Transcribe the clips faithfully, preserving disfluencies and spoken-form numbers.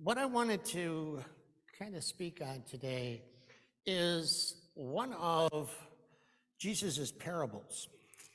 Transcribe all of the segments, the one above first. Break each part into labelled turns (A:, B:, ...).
A: What I wanted to kind of speak on today is one of Jesus's parables.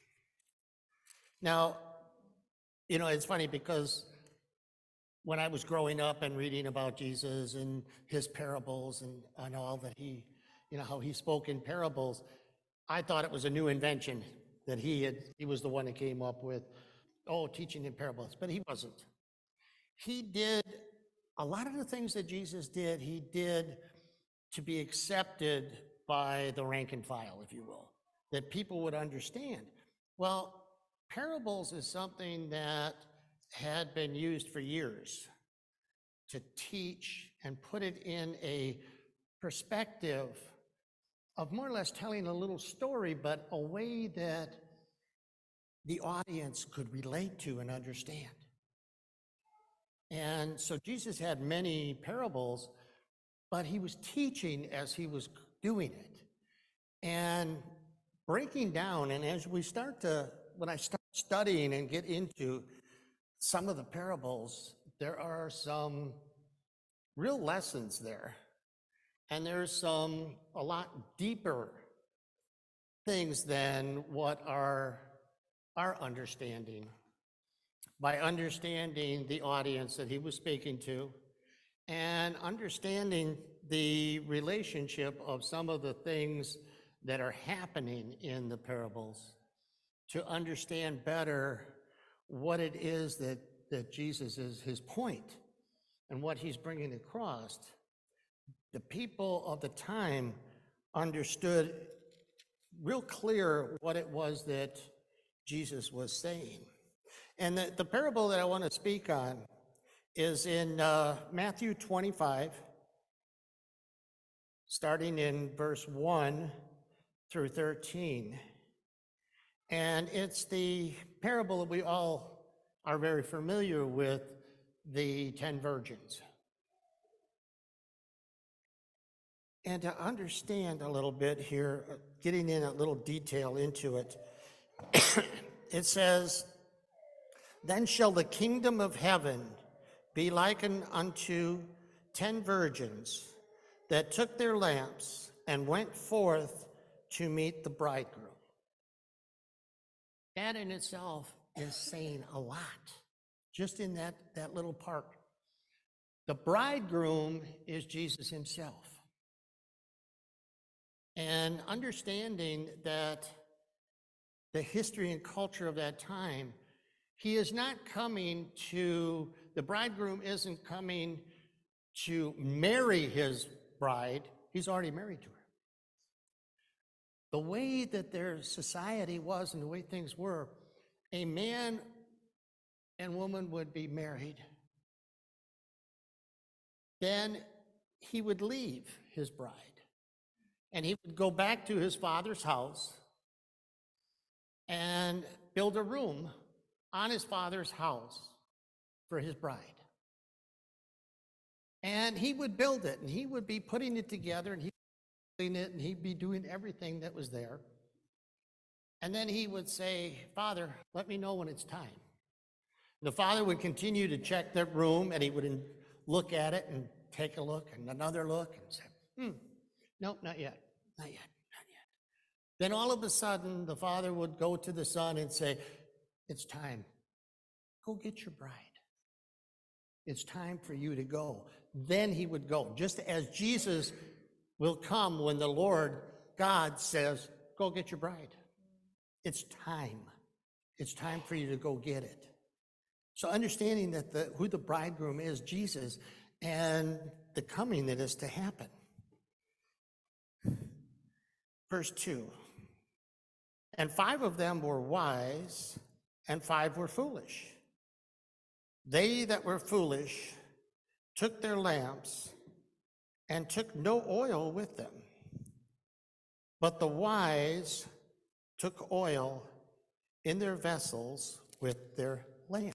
A: Now, you know, it's funny because when I was growing up and reading about Jesus and his parables and, and all that he, you know, how he spoke in parables, I thought it was a new invention that he had, he was the one that came up with, oh, teaching in parables, but he wasn't. He did a lot of the things that Jesus did, he did to be accepted by the rank and file, if you will, that people would understand. Well, parables is something that had been used for years to teach and put it in a perspective of more or less telling a little story, but a way that the audience could relate to and understand. And so Jesus had many parables, but he was teaching as he was doing it and breaking down. And as we start to, when I start studying and get into some of the parables, there are some real lessons there. And there's some a lot deeper things than what are our understanding. By understanding the audience that he was speaking to and understanding the relationship of some of the things that are happening in the parables, to understand better what it is that, that Jesus is, his point, and what he's bringing across. The people of the time understood real clear what it was that Jesus was saying. And the, the parable that I want to speak on is in uh, Matthew twenty-five, starting in verse one through thirteen. And it's the parable that we all are very familiar with, the ten virgins. And to understand a little bit here, getting in a little detail into it, it says, "Then shall the kingdom of heaven be likened unto ten virgins that took their lamps and went forth to meet the bridegroom." That in itself is saying a lot, just in that, that little part. The bridegroom is Jesus himself. And understanding that the history and culture of that time, he is not coming to, the bridegroom isn't coming to marry his bride. He's already married to her. The way that their society was and the way things were, a man and woman would be married. Then he would leave his bride and he would go back to his father's house and build a room on his father's house for his bride. And he would build it, and he would be putting it together, and he'd be doing it, and he'd be doing everything that was there. And then he would say, "Father, let me know when it's time." The father would continue to check that room, and he would look at it and take a look and another look and say, hmm, nope, not yet, not yet, not yet. Then all of a sudden, the father would go to the son and say, "It's time. Go get your bride. It's time for you to go." Then he would go, just as Jesus will come when the Lord God says, "Go get your bride. It's time. It's time for you to go get it." So understanding that the, who the bridegroom is, Jesus, and the coming that is to happen. Verse two, "And five of them were wise, and five were foolish. They that were foolish took their lamps and took no oil with them. But the wise took oil in their vessels with their lamp."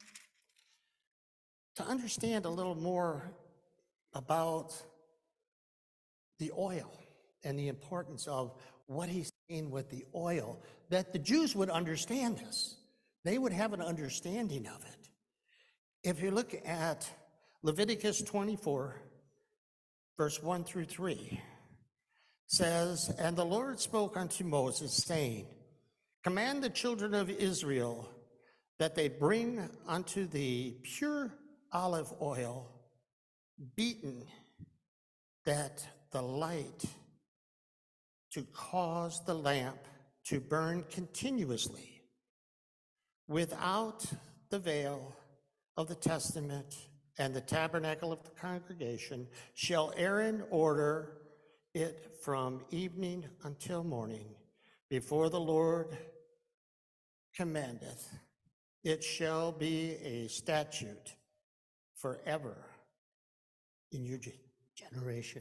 A: To understand a little more about the oil and the importance of what he's saying with the oil, that the Jews would understand this. They would have an understanding of it. If you look at Leviticus twenty-four, verse one through three says, "And the Lord spoke unto Moses, saying, Command the children of Israel that they bring unto thee pure olive oil, beaten, that the light to cause the lamp to burn continuously without the veil of the testament and the tabernacle of the congregation, shall Aaron order it from evening until morning before the Lord commandeth. It shall be a statute forever in your generation."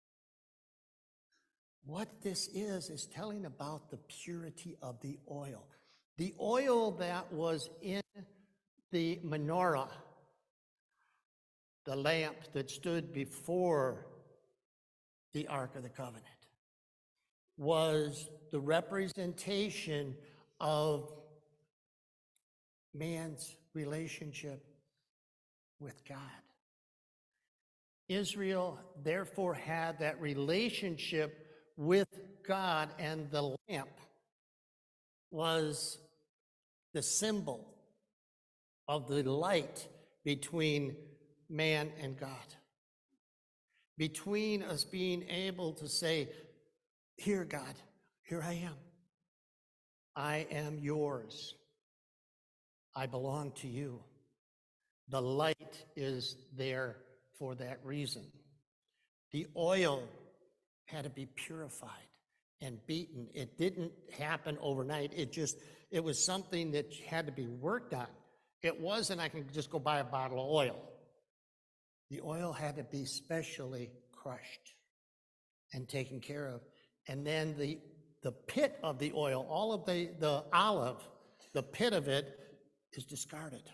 A: What this is, is telling about the purity of the oil. The oil that was in the menorah, the lamp that stood before the Ark of the Covenant, was the representation of man's relationship with God. Israel therefore had that relationship with God, and the lamp was the symbol of the light between man and God. Between us being able to say, "Here, God, here I am. I am yours. I belong to you." The light is there for that reason. The oil had to be purified and beaten. It didn't happen overnight. It just, it was something that had to be worked on. It wasn't, I can just go buy a bottle of oil. The oil had to be specially crushed and taken care of. And then the, the pit of the oil, all of the, the olive, the pit of it is discarded.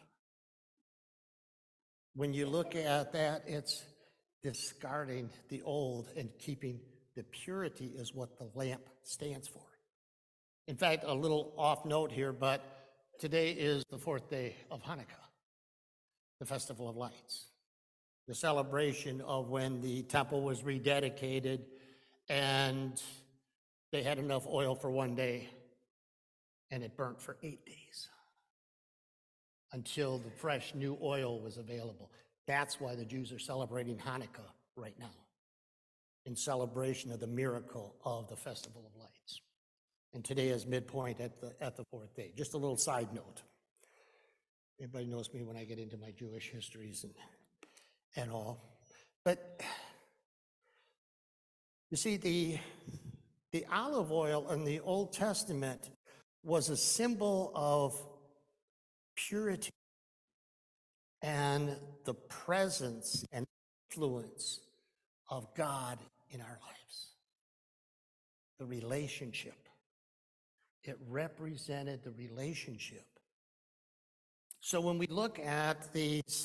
A: When you look at that, it's discarding the old and keeping the purity is what the lamp stands for. In fact, a little off note here, but today is the fourth day of Hanukkah, the Festival of Lights, the celebration of when the temple was rededicated and they had enough oil for one day and it burnt for eight days until the fresh new oil was available. That's why the Jews are celebrating Hanukkah right now, in celebration of the miracle of the Festival of Lights. And today is midpoint at the at the fourth day. Just a little side note. Everybody knows me when I get into my Jewish histories and, and all. But you see, the, the olive oil in the Old Testament was a symbol of purity and the presence and influence of God in our lives. The relationship. It represented the relationship. So when we look at these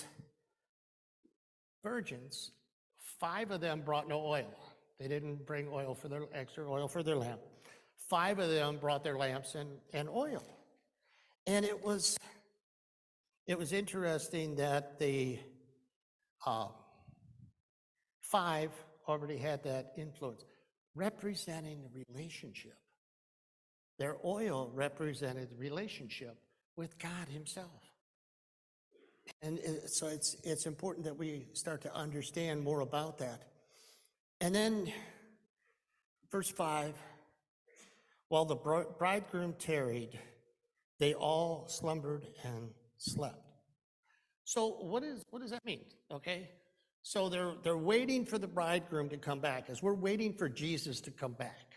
A: virgins, five of them brought no oil. They didn't bring oil for their extra oil for their lamp. Five of them brought their lamps and, and oil. And it was it was interesting that the uh, five already had that influence, representing the relationship. Their oil represented the relationship with God himself. And it, so it's it's important that we start to understand more about that. And then verse five, while the bridegroom tarried, they all slumbered and slept. So what is what does that mean? Okay. So they're they're waiting for the bridegroom to come back, as we're waiting for Jesus to come back.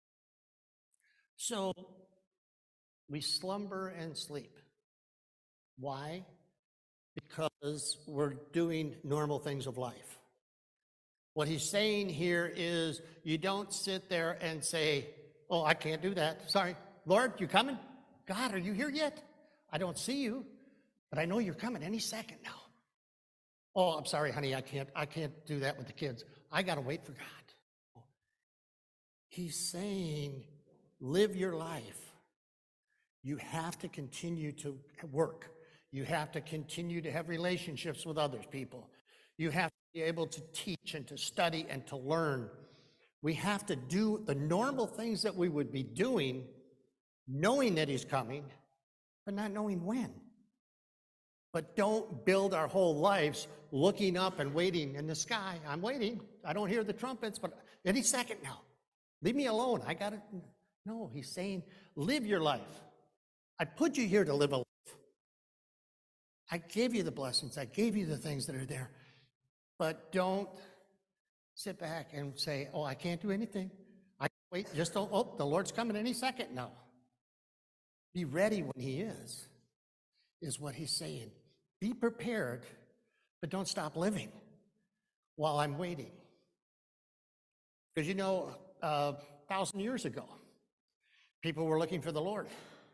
A: So we slumber and sleep. Why? Because we're doing normal things of life. What he's saying here is you don't sit there and say, "Oh, I can't do that. Sorry. Lord, you coming? God, are you here yet? I don't see you, but I know you're coming any second now. Oh, I'm sorry, honey, I can't, I can't do that with the kids. I got to wait for God." He's saying, live your life. You have to continue to work. You have to continue to have relationships with other people. You have to be able to teach and to study and to learn. We have to do the normal things that we would be doing, knowing that he's coming, but not knowing when. But don't build our whole lives looking up and waiting in the sky. I'm waiting. I don't hear the trumpets, but any second now. Leave me alone. I got it. No, he's saying, live your life. I put you here to live a life. I gave you the blessings. I gave you the things that are there. But don't sit back and say, oh, I can't do anything. I wait, just don't, oh, the Lord's coming any second now. Be ready when he is, is what he's saying. Be prepared, but don't stop living while I'm waiting. Because you know, uh, a thousand years ago, people were looking for the Lord.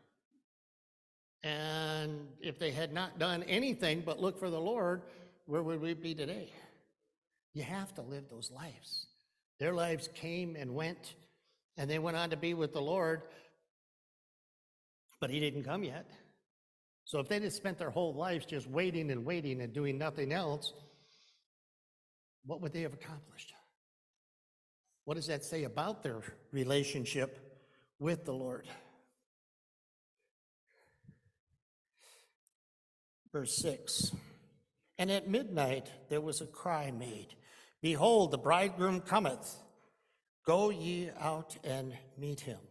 A: And if they had not done anything but look for the Lord, where would we be today? You have to live those lives. Their lives came and went, and they went on to be with the Lord, but he didn't come yet. So if they just spent their whole lives just waiting and waiting and doing nothing else, what would they have accomplished? What does that say about their relationship with the Lord? Verse six, and at midnight there was a cry made, behold, the bridegroom cometh, go ye out and meet him.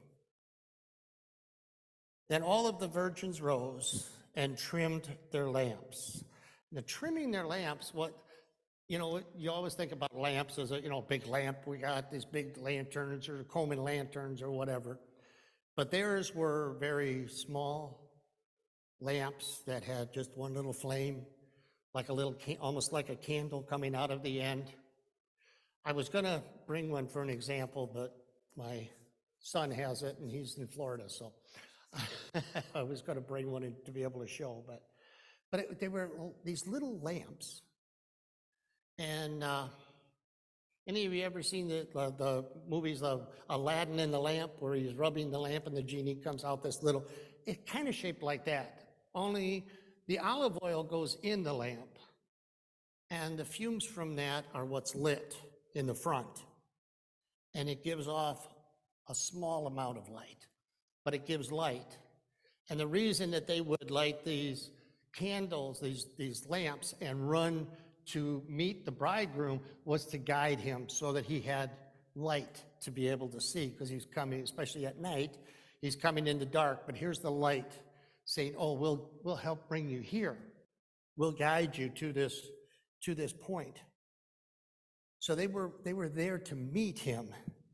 A: Then all of the virgins rose and trimmed their lamps. Now, trimming their lamps, what, you know, you always think about lamps as a, you know, big lamp. We got these big lanterns or Coleman lanterns or whatever. But theirs were very small lamps that had just one little flame, like a little, almost like a candle coming out of the end. I was going to bring one for an example, but my son has it and he's in Florida, so I was going to bring one in to be able to show, but but it, they were these little lamps. And uh, any of you ever seen the, the, the movies of Aladdin and the lamp, where he's rubbing the lamp and the genie comes out this little, it's kind of shaped like that, only the olive oil goes in the lamp, and the fumes from that are what's lit in the front, and it gives off a small amount of light, but it gives light. And the reason that they would light these candles, these, these lamps, and run to meet the bridegroom was to guide him so that he had light to be able to see, because he's coming, especially at night, he's coming in the dark, but here's the light saying, oh, we'll, we'll help bring you here. We'll guide you to this, to this point. So they were, they were there to meet him.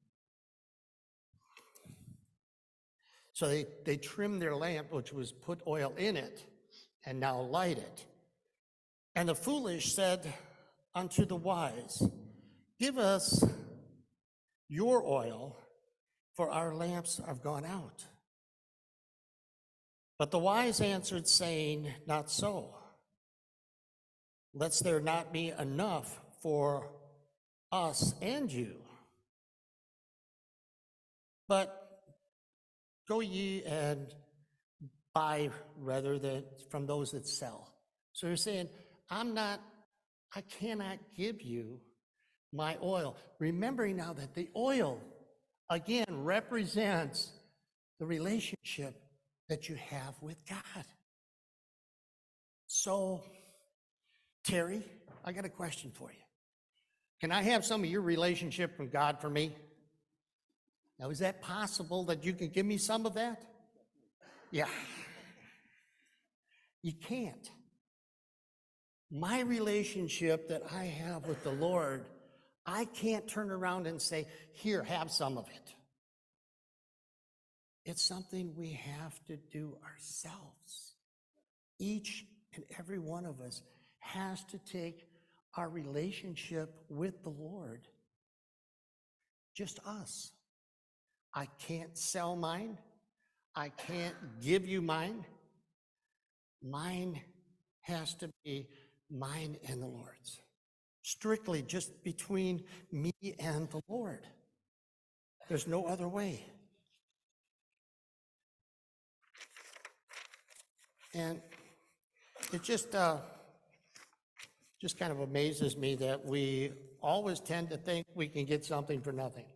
A: So they, they trimmed their lamp, which was put oil in it, and now light it. And the foolish said unto the wise, give us your oil, for our lamps are gone out. But the wise answered, saying, not so. Lest there not be enough for us and you. But go ye and buy rather than from those that sell. So you're saying, I'm not, I cannot give you my oil. Remembering now that the oil, again, represents the relationship that you have with God. So, Terry, I got a question for you. Can I have some of your relationship with God for me? Now, is that possible that you can give me some of that? Yeah. You can't. My relationship that I have with the Lord, I can't turn around and say, here, have some of it. It's something we have to do ourselves. Each and every one of us has to take our relationship with the Lord, just us. I can't sell mine. I can't give you mine. Mine has to be mine and the Lord's. Strictly just between me and the Lord. There's no other way. And it just, uh, just kind of amazes me that we always tend to think we can get something for nothing.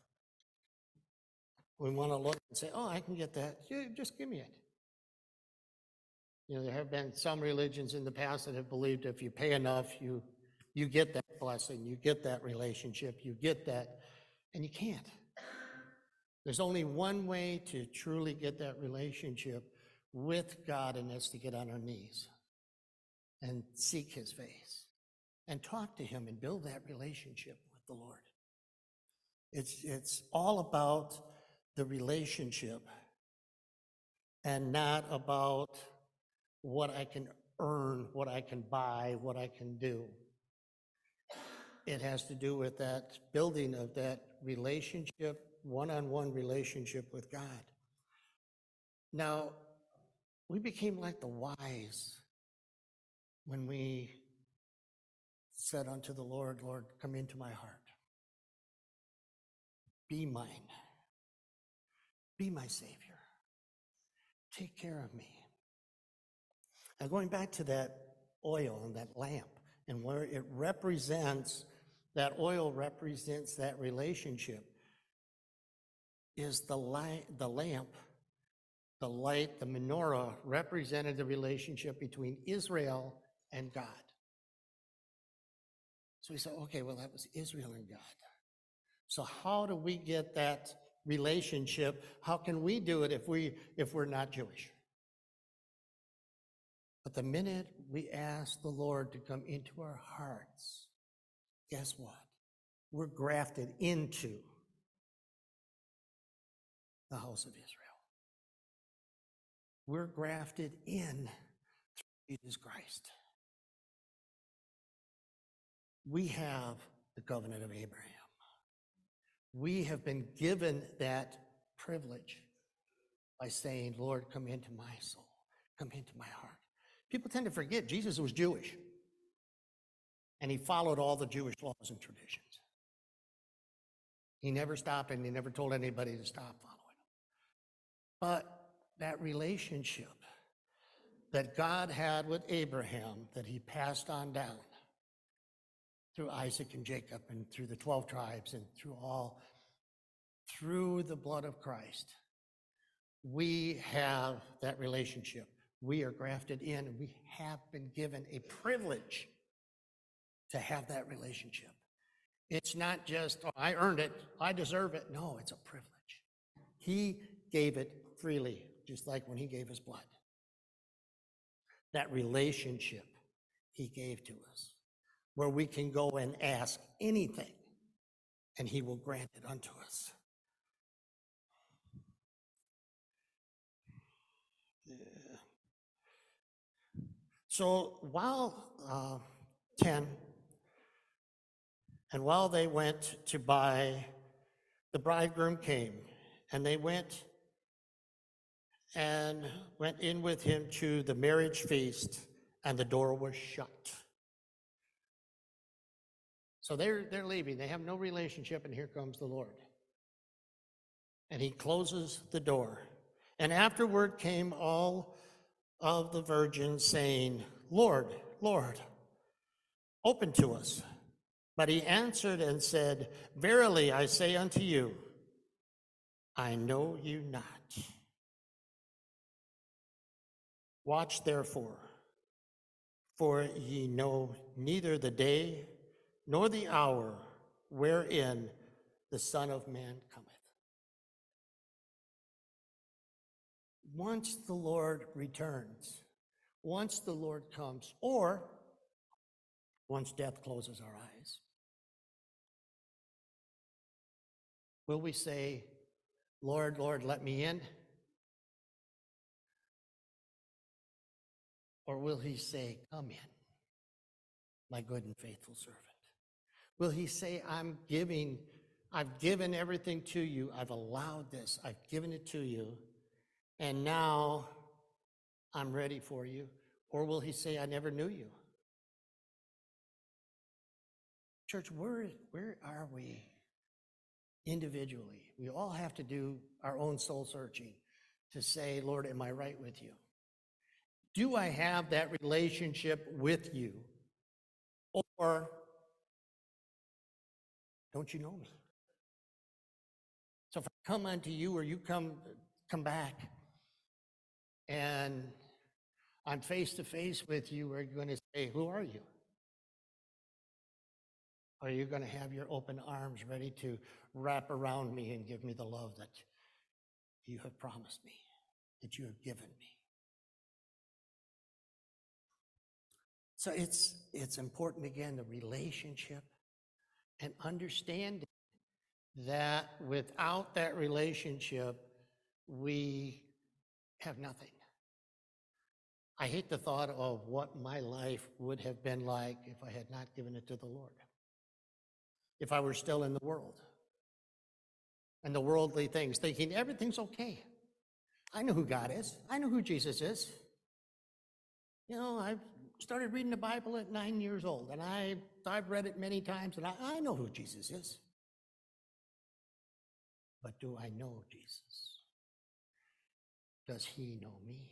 A: We want to look and say, oh, I can get that. Yeah, just give me it. You know, there have been some religions in the past that have believed if you pay enough, you you get that blessing, you get that relationship, you get that, and you can't. There's only one way to truly get that relationship with God, and that's to get on our knees and seek his face and talk to him and build that relationship with the Lord. It's, it's all about the relationship and not about what I can earn, what I can buy, what I can do. It has to do with that building of that relationship, one-on-one relationship with God. Now, we became like the wise when we said unto the Lord, Lord, come into my heart. Be mine. Be my Savior. Take care of me. Now, going back to that oil and that lamp, and where it represents, that oil represents that relationship, is the light, the lamp, the light, the menorah represented the relationship between Israel and God. So we said, okay, well, that was Israel and God. So how do we get that relationship? How can we do it if we if we're not Jewish? But the minute we ask the Lord to come into our hearts, guess what? We're grafted into the house of Israel. We're grafted in through Jesus Christ. We have the covenant of Abraham. We have been given that privilege by saying, Lord, come into my soul, come into my heart. People tend to forget Jesus was Jewish, and he followed all the Jewish laws and traditions. He never stopped, and he never told anybody to stop following him. But that relationship that God had with Abraham, that he passed on down through Isaac and Jacob and through the twelve tribes and through all, through the blood of Christ, we have that relationship. We are grafted in, and we have been given a privilege to have that relationship. It's not just, oh, I earned it, I deserve it. No, it's a privilege. He gave it freely, just like when he gave his blood. That relationship he gave to us, where we can go and ask anything, and he will grant it unto us. Yeah. So while uh, ten, and while they went to buy, the bridegroom came, and they went and went in with him to the marriage feast, and the door was shut. So they're, they're leaving. They have no relationship, and here comes the Lord. And he closes the door. And afterward came all of the virgins, saying, Lord, Lord, open to us. But he answered and said, Verily I say unto you, I know you not. Watch therefore, for ye know neither the day nor the hour wherein the Son of Man cometh. Once the Lord returns, once the Lord comes, or once death closes our eyes, will we say, Lord, Lord, let me in? Or will he say, come in, my good and faithful servant? Will he say, I'm giving, I've given everything to you. I've allowed this. I've given it to you. And now I'm ready for you. Or will he say, I never knew you? Church, where, where are we individually? We all have to do our own soul searching to say, Lord, am I right with you? Do I have that relationship with you or don't you know me? So if I come unto you, or you come come back, and I'm face to face with you, are you going to say, who are you? Or are you going to have your open arms ready to wrap around me and give me the love that you have promised me, that you have given me? So it's it's important, again, the relationship, and understanding that without that relationship, we have nothing. I hate the thought of what my life would have been like if I had not given it to the Lord. If I were still in the world and the worldly things, thinking everything's okay. I know who God is. I know who Jesus is. You know, I started reading the Bible at nine years old, and I, I've read it many times, and I, I know who Jesus is. But do I know Jesus? Does he know me?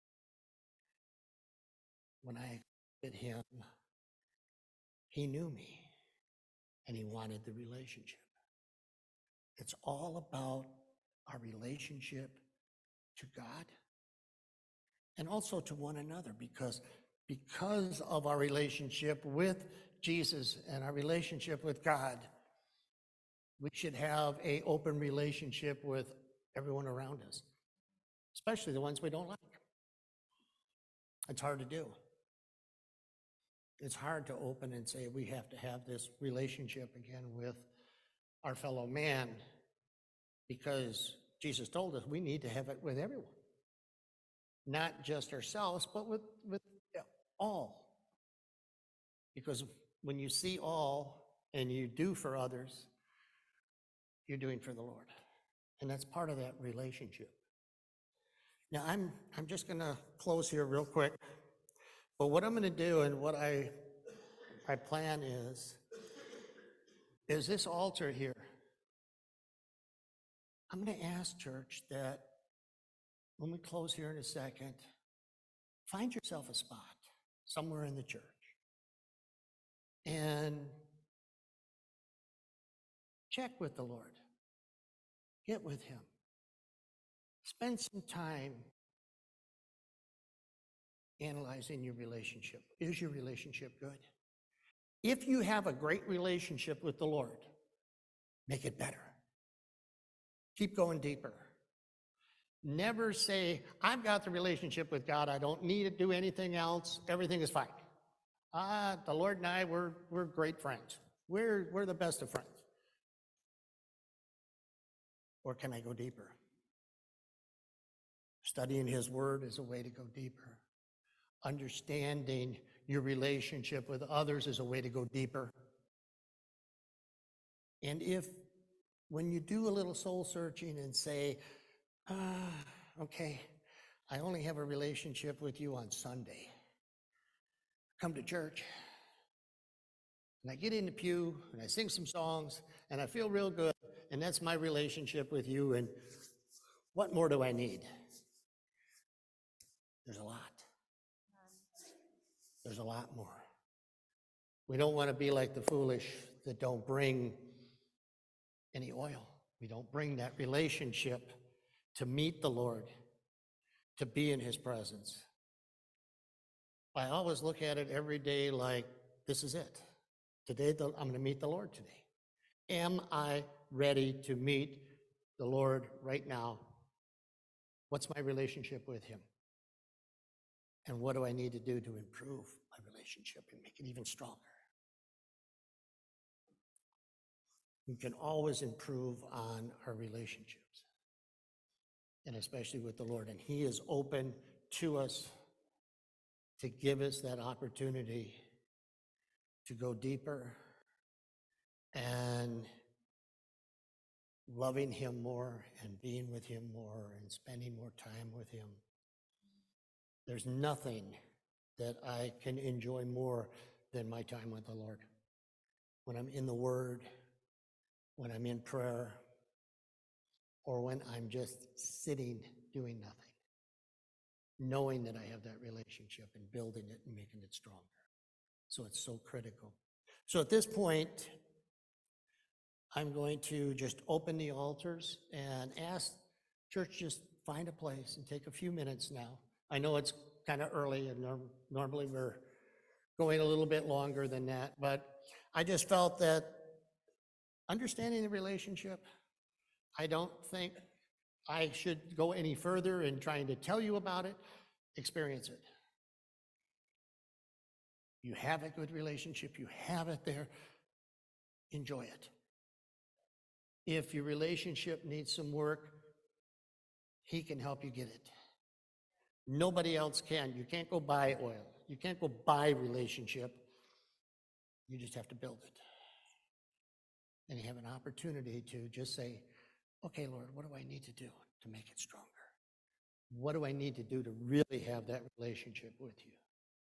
A: When I met him, he knew me, and he wanted the relationship. It's all about our relationship to God and also to one another, because because of our relationship with Jesus and our relationship with God, we should have an open relationship with everyone around us, especially the ones we don't like. It's hard to do. It's hard to open and say we have to have this relationship again with our fellow man, because Jesus told us we need to have it with everyone. Not just ourselves, but with, with all. Because when you see all and you do for others, you're doing for the Lord. And that's part of that relationship. Now, I'm, I'm just going to close here real quick. But what I'm going to do, and what I, my plan is, is this altar here. I'm going to ask, church, that when we close here in a second, find yourself a spot somewhere in the church and check with the Lord. Get with him. Spend some time analyzing your relationship. Is your relationship good? If you have a great relationship with the Lord, make it better. Keep going deeper. Never say, I've got the relationship with God. I don't need to do anything else. Everything is fine. Ah, the Lord and I, we're, we're great friends. We're, we're the best of friends. Or can I go deeper? Studying his word is a way to go deeper. Understanding your relationship with others is a way to go deeper. And if, when you do a little soul searching and say, ah, okay, I only have a relationship with you on Sunday. Come to church, and I get in the pew, and I sing some songs, and I feel real good, and that's my relationship with you, and what more do I need? There's a lot. There's a lot more. We don't want to be like the foolish that don't bring any oil. We don't bring that relationship to meet the Lord, to be in his presence. I always look at it every day like, this is it. Today, the, I'm going to meet the Lord today. Am I ready to meet the Lord right now? What's my relationship with him? And what do I need to do to improve my relationship and make it even stronger? We can always improve on our relationships, and especially with the Lord. And he is open to us to give us that opportunity to go deeper and loving him more and being with him more and spending more time with him. There's nothing that I can enjoy more than my time with the Lord. When I'm in the Word, when I'm in prayer, or when I'm just sitting doing nothing, knowing that I have that relationship and building it and making it stronger. So it's so critical. So at this point, I'm going to just open the altars and ask church just find a place and take a few minutes now. I know it's kind of early and norm- normally we're going a little bit longer than that, but I just felt that understanding the relationship, I don't think I should go any further in trying to tell you about it. Experience it. You have a good relationship, you have it there, enjoy it. If your relationship needs some work, he can help you get it. Nobody else can. You can't go buy oil. You can't go buy relationship. You just have to build it. And you have an opportunity to just say, okay, Lord, what do I need to do to make it stronger? What do I need to do to really have that relationship with you?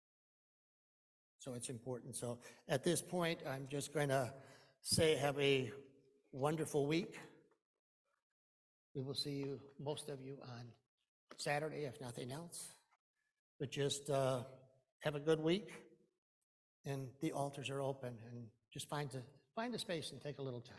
A: So it's important. So at this point, I'm just going to say have a wonderful week. We will see you, most of you, on Saturday, if nothing else. But just uh, have a good week, and the altars are open, and just find a, find a space and take a little time.